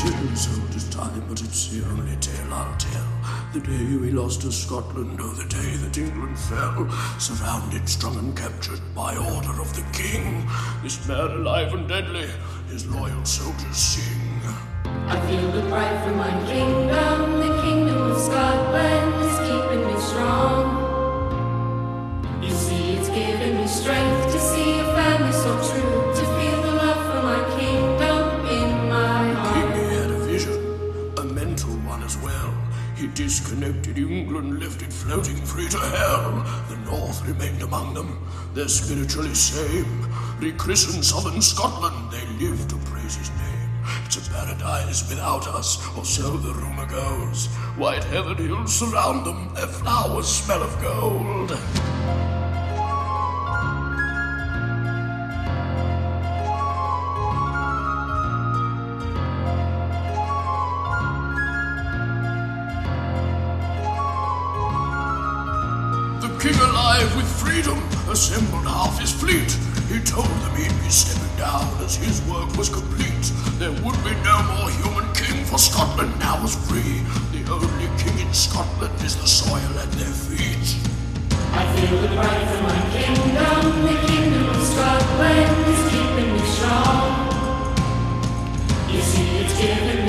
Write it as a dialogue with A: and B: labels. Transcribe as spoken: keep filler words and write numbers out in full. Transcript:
A: It's old as time, but it's the only tale I'll tell. The day we lost to Scotland, oh, the day that England fell, surrounded, strung and captured by order of the king. This man alive and deadly, his loyal soldiers sing.
B: I feel the pride for my kingdom, the kingdom of Scotland is keeping me strong. You see, it's giving me strength to see a family so true, to feel the love for my kingdom in my heart.
A: King had a vision, a mental one as well. He disconnected England, left it floating free to hell. The North remained among them, they're spiritually same. Rechristened southern Scotland, they live to praise his name. It's a paradise without us, or so the rumor goes. White heaven hills surround them, their flowers smell of gold. The king alive with freedom assembled half his fleet. He told them he'd be stepping down as his work was complete. There would be no more human king, for Scotland now was free. The only king in Scotland is the soil at their feet.
B: I feel the pride for my kingdom, the kingdom of Scotland is keeping me strong. You see, it's giving